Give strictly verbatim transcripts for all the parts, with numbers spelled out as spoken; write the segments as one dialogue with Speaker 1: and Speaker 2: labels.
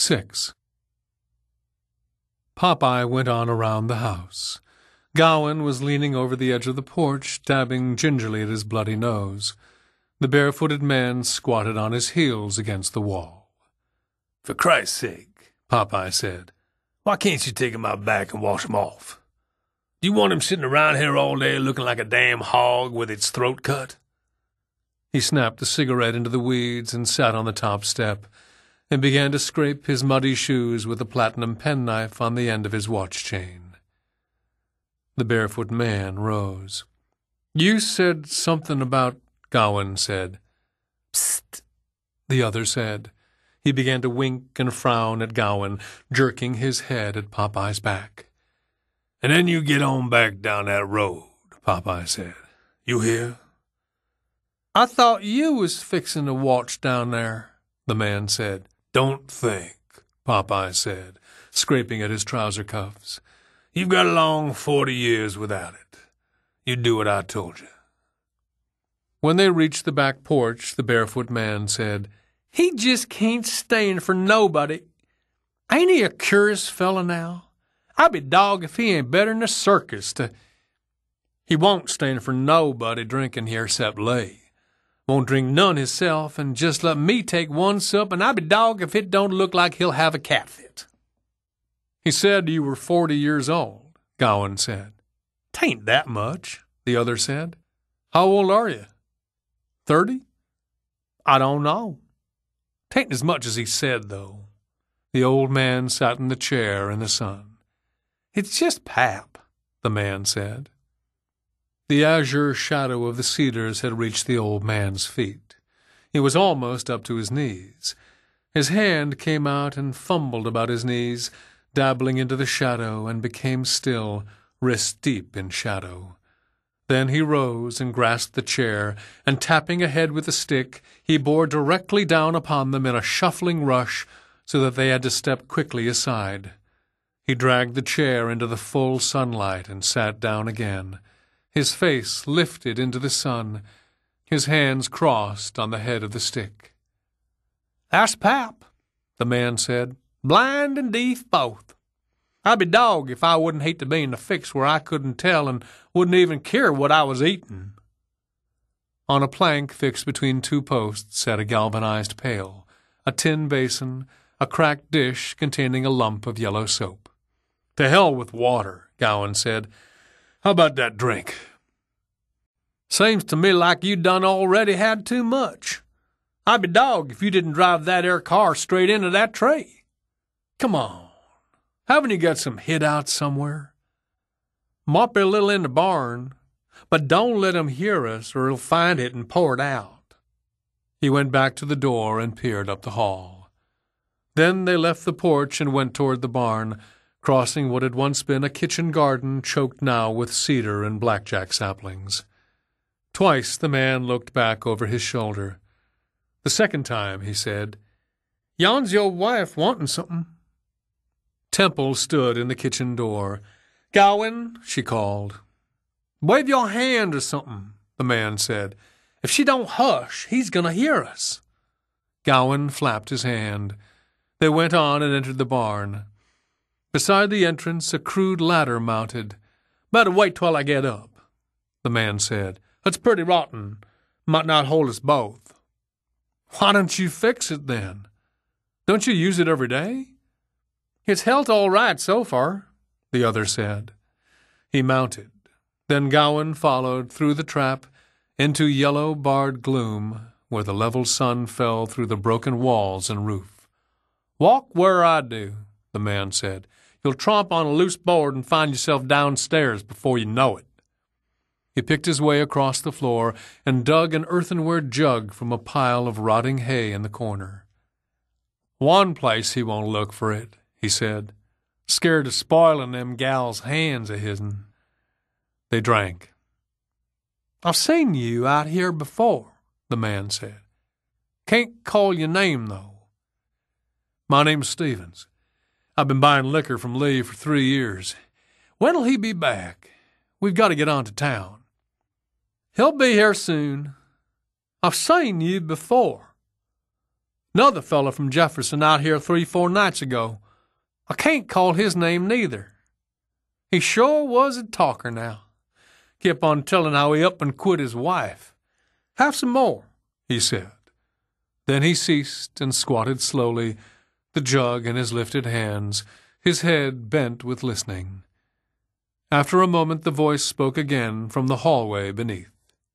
Speaker 1: Six. Popeye went on around the house. Gowan was leaning over the edge of the porch, dabbing gingerly at his bloody nose. The barefooted man squatted on his heels against the wall.
Speaker 2: "For Christ's sake," Popeye said, "why can't you take him out back and wash him off? Do you want him sitting around here all day looking like a damn hog with its throat cut?"
Speaker 1: He snapped the cigarette into the weeds and sat on the top step and began to scrape his muddy shoes with a platinum penknife on the end of his watch chain. The barefoot man rose. "You said something about—" Gowan said.
Speaker 2: "Psst,"
Speaker 1: the other said. He began to wink and frown at Gowan, jerking his head at Popeye's back.
Speaker 2: "And then you get on back down that road," Popeye said. "You hear?"
Speaker 1: "I thought you was fixin' to watch down there," the man said.
Speaker 2: "Don't think," Popeye said, scraping at his trouser cuffs. "You've got a long forty years without it. You do what I told you."
Speaker 1: When they reached the back porch, the barefoot man said, "He just can't stand for nobody. Ain't he a curious fella now? I'd be dog if he ain't better 'n a circus to—" "He won't stand for nobody drinking here 'cept Lay. Won't drink none hisself, and just let me take one sup, and I'd be dog if it don't look like he'll have a cat fit." "He said you were forty years old," Gowan said. "'Tain't that much," the other said. "How old are you? Thirty?" "I don't know." "'Tain't as much as he said, though." The old man sat in the chair in the sun. "It's just pap," the man said. The azure shadow of the cedars had reached the old man's feet. He was almost up to his knees. His hand came out and fumbled about his knees, dabbling into the shadow, and became still, wrist deep in shadow. Then he rose and grasped the chair, and tapping ahead with the stick, he bore directly down upon them in a shuffling rush, so that they had to step quickly aside. He dragged the chair into the full sunlight and sat down again. His face lifted into the sun, his hands crossed on the head of the stick. "That's pap," the man said. "Blind and deaf both. I'd be dog if I wouldn't hate to be in a fix where I couldn't tell and wouldn't even care what I was eating." On a plank fixed between two posts sat a galvanized pail, a tin basin, a cracked dish containing a lump of yellow soap. "To hell with water," Gowan said. "How about that drink?" "Seems to me like you done already had too much. I'd be dog if you didn't drive that air car straight into that tree. Come on, haven't you got some hideout somewhere? Might be a little in the barn, but don't let him hear us or he'll find it and pour it out." He went back to the door and peered up the hall. Then they left the porch and went toward the barn, crossing what had once been a kitchen garden choked now with cedar and blackjack saplings. Twice the man looked back over his shoulder. The second time he said, "Yon's your wife wantin' something." Temple stood in the kitchen door. "Gowan," she called. "Wave your hand or something," the man said. "If she don't hush, he's going to hear us." Gowan flapped his hand. They went on and entered the barn. Beside the entrance, a crude ladder mounted. "Better wait till I get up," the man said. "It's pretty rotten. Might not hold us both." "Why don't you fix it, then? Don't you use it every day?" "It's held all right so far," the other said. He mounted. Then Gowan followed through the trap into yellow barred gloom where the level sun fell through the broken walls and roof. "Walk where I do," the man said. "You'll tromp on a loose board and find yourself downstairs before you know it." He picked his way across the floor and dug an earthenware jug from a pile of rotting hay in the corner. "One place he won't look for it," he said. "Scared of spoiling them gals' hands of his'n." They drank. "I've seen you out here before," the man said. "Can't call your name, though." "My name's Stevens. I've been buying liquor from Lee for three years. When'll he be back? We've got to get on to town." "He'll be here soon. I've seen you before." Another fella from Jefferson out here three, four nights ago. I can't call his name neither. He sure was a talker now. Kept on telling how he up and quit his wife. Have some more, he said. Then he ceased and squatted slowly, the jug in his lifted hands, his head bent with listening. After a moment the voice spoke again from the hallway beneath.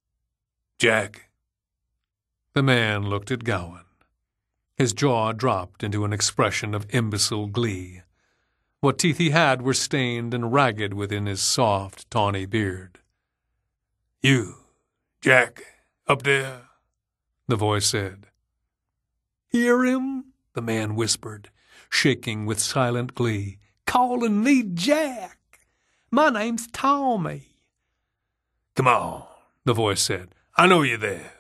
Speaker 2: Jack.
Speaker 1: The man looked at Gowan. His jaw dropped into an expression of imbecile glee. What teeth he had were stained and ragged within his soft, tawny beard.
Speaker 2: You, Jack, up there, the voice said.
Speaker 1: Hear him? The man whispered, shaking with silent glee. Calling me Jack. My name's Tommy.
Speaker 2: Come on, the voice said. I know you're there.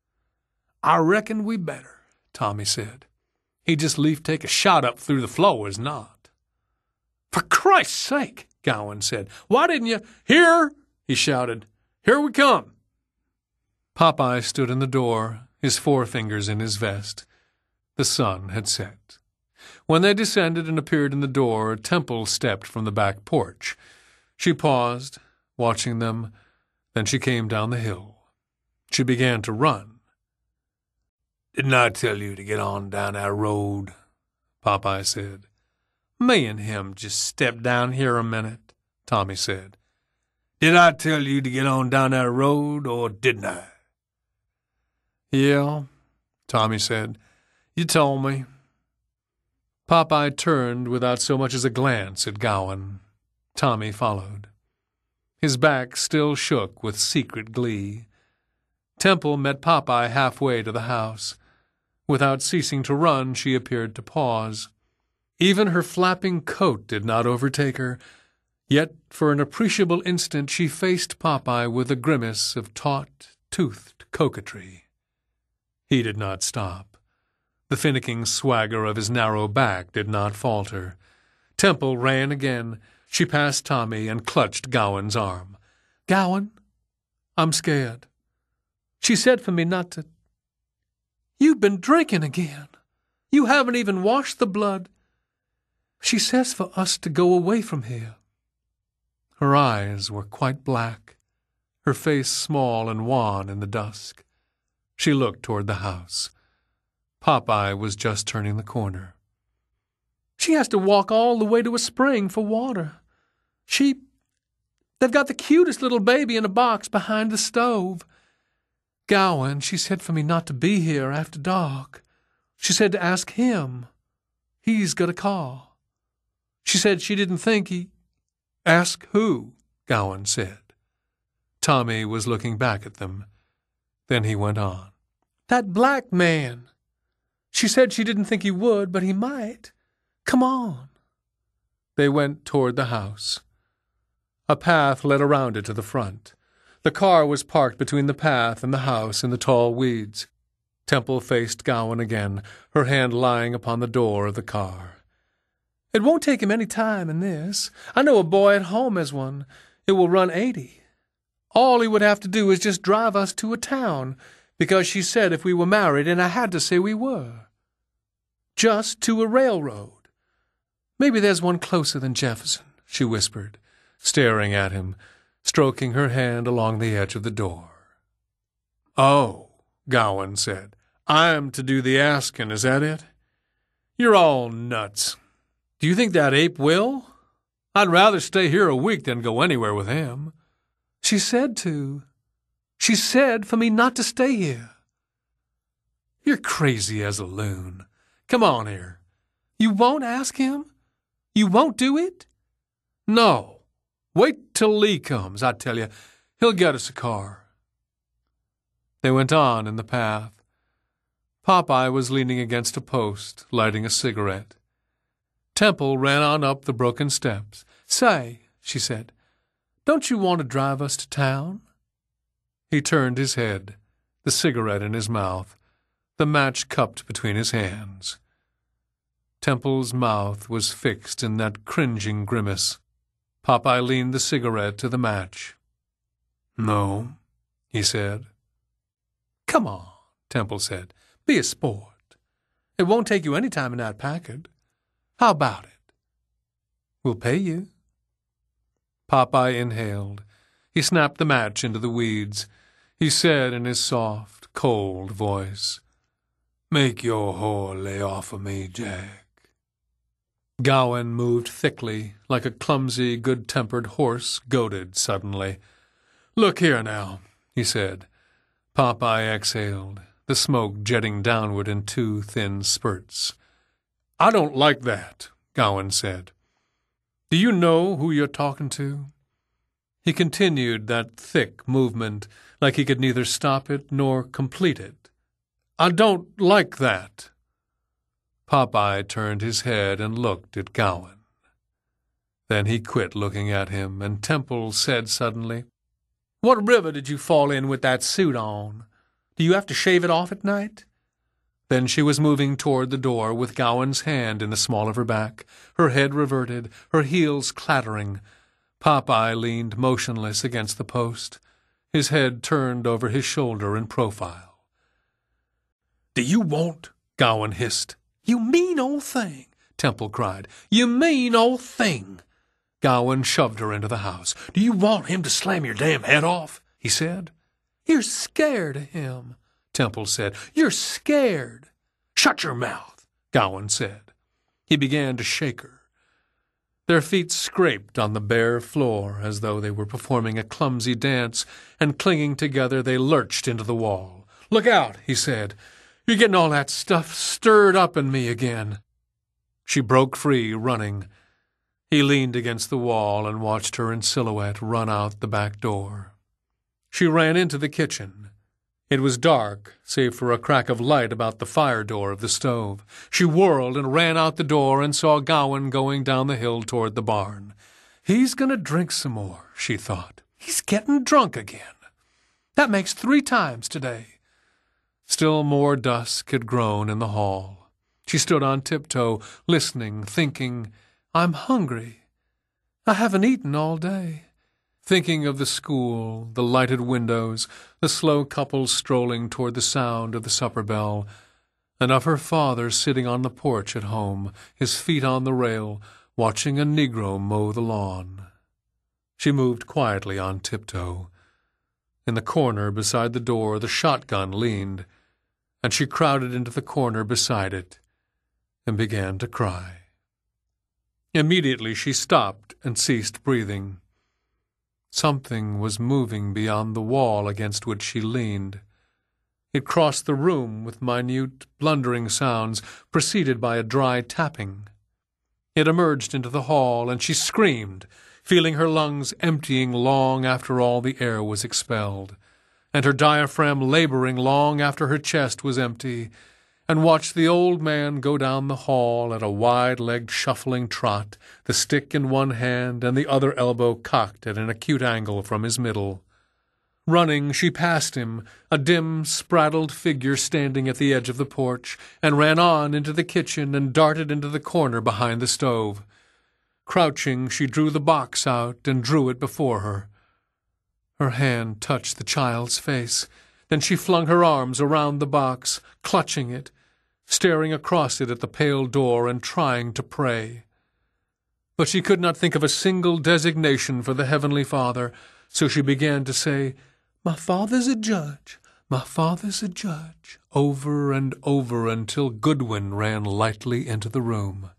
Speaker 1: I reckon we better, Tommy said. He just leave take a shot up through the floors, not. For Christ's sake, Gowan said. Why didn't you? Here, he shouted. Here we come. Popeye stood in the door, his forefingers in his vest. The sun had set. When they descended and appeared in the door, Temple stepped from the back porch. She paused, watching them. Then she came down the hill. She began to run.
Speaker 2: Didn't I tell you to get on down that road?
Speaker 1: Popeye said. Me and him just stepped down here a minute, Tommy said.
Speaker 2: Did I tell you to get on down that road, or didn't I?
Speaker 1: Yeah, Tommy said. You told me. Popeye turned without so much as a glance at Gowan. Tommy followed. His back still shook with secret glee. Temple met Popeye halfway to the house. Without ceasing to run, she appeared to pause. Even her flapping coat did not overtake her, yet for an appreciable instant she faced Popeye with a grimace of taut, toothed coquetry. He did not stop. The finicking swagger of his narrow back did not falter. Temple ran again. She passed Tommy and clutched Gowan's arm. Gowan, I'm scared. She said for me not to. You've been drinking again. You haven't even washed the blood. She says for us to go away from here. Her eyes were quite black, her face small and wan in the dusk. She looked toward the house. Popeye was just turning the corner. She has to walk all the way to a spring for water. She... They've got the cutest little baby in a box behind the stove. Gowan, she said for me not to be here after dark. She said to ask him. He's got a car. She said she didn't think he... Ask who? Gowan said. Tommy was looking back at them. Then he went on. That black man. She said she didn't think he would, but he might. Come on. They went toward the house. A path led around it to the front. The car was parked between the path and the house in the tall weeds. Temple faced Gowan again, her hand lying upon the door of the car. It won't take him any time in this. I know a boy at home has one. It will run eighty. All he would have to do is just drive us to a town, because she said if we were married, and I had to say we were. Just to a railroad. Maybe there's one closer than Jefferson, she whispered, staring at him, stroking her hand along the edge of the door. Oh, Gowan said. I am to do the asking, is that it? You're all nuts. Do you think that ape will? I'd rather stay here a week than go anywhere with him. She said to. She said for me not to stay here. You're crazy as a loon. Come on here. You won't ask him? You won't do it? No. Wait till Lee comes, I tell you. He'll get us a car. They went on in the path. Popeye was leaning against a post, lighting a cigarette. Temple ran on up the broken steps. Say, she said, don't you want to drive us to town? He turned his head, the cigarette in his mouth, the match cupped between his hands. Temple's mouth was fixed in that cringing grimace. Popeye leaned the cigarette to the match. No, he said. Come on, Temple said. Be a sport. It won't take you any time in that Packard. How about it? We'll pay you. Popeye inhaled. He snapped the match into the weeds. He said in his soft, cold voice, "Make your whore lay off of me, Jack." Gowan moved thickly, like a clumsy, good-tempered horse goaded suddenly. "Look here now," he said. Popeye exhaled, the smoke jetting downward in two thin spurts. "I don't like that," Gowan said. "Do you know who you're talking to?" He continued that thick movement, like he could neither stop it nor complete it. "I don't like that." Popeye turned his head and looked at Gowan. Then he quit looking at him, and Temple said suddenly, "What river did you fall in with that suit on? Do you have to shave it off at night?" Then she was moving toward the door with Gowan's hand in the small of her back, her head reverted, her heels clattering. Popeye leaned motionless against the post, his head turned over his shoulder in profile. "Do you want?" Gowan hissed. "You mean old thing!" Temple cried. "You mean old thing!" Gowan shoved her into the house. "Do you want him to slam your damn head off?" he said. "You're scared of him," Temple said. "You're scared." "Shut your mouth," Gowan said. He began to shake her. Their feet scraped on the bare floor as though they were performing a clumsy dance, and clinging together they lurched into the wall. "Look out," he said. "You're getting all that stuff stirred up in me again." She broke free, running. He leaned against the wall and watched her in silhouette run out the back door. She ran into the kitchen. It was dark, save for a crack of light about the fire door of the stove. She whirled and ran out the door and saw Gowan going down the hill toward the barn. "He's going to drink some more," she thought. "He's getting drunk again. That makes three times today." Still more dusk had grown in the hall. She stood on tiptoe, listening, thinking, "I'm hungry. I haven't eaten all day." Thinking of the school, the lighted windows, the slow couple strolling toward the sound of the supper bell, and of her father sitting on the porch at home, his feet on the rail, watching a Negro mow the lawn. She moved quietly on tiptoe. In the corner beside the door the shotgun leaned, and she crowded into the corner beside it and began to cry. Immediately she stopped and ceased breathing. Something was moving beyond the wall against which she leaned. It crossed the room with minute, blundering sounds, preceded by a dry tapping. It emerged into the hall, and she screamed, feeling her lungs emptying long after all the air was expelled, and her diaphragm laboring long after her chest was empty, and watched the old man go down the hall at a wide-legged shuffling trot, the stick in one hand and the other elbow cocked at an acute angle from his middle. Running, she passed him, a dim, spraddled figure standing at the edge of the porch, and ran on into the kitchen and darted into the corner behind the stove. Crouching, she drew the box out and drew it before her. Her hand touched the child's face. Then she flung her arms around the box, clutching it, staring across it at the pale door and trying to pray. But she could not think of a single designation for the Heavenly Father, so she began to say, "My Father's a judge, my Father's a judge," over and over until Goodwin ran lightly into the room.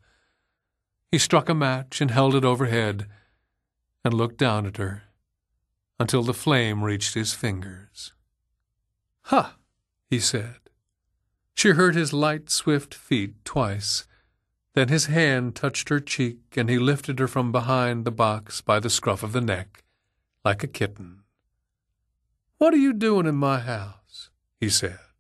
Speaker 1: He struck a match and held it overhead and looked down at her until the flame reached his fingers. "Ha!" he said. She heard his light, swift feet twice. Then his hand touched her cheek, and he lifted her from behind the box by the scruff of the neck, like a kitten. "What are you doing in my house?" he said.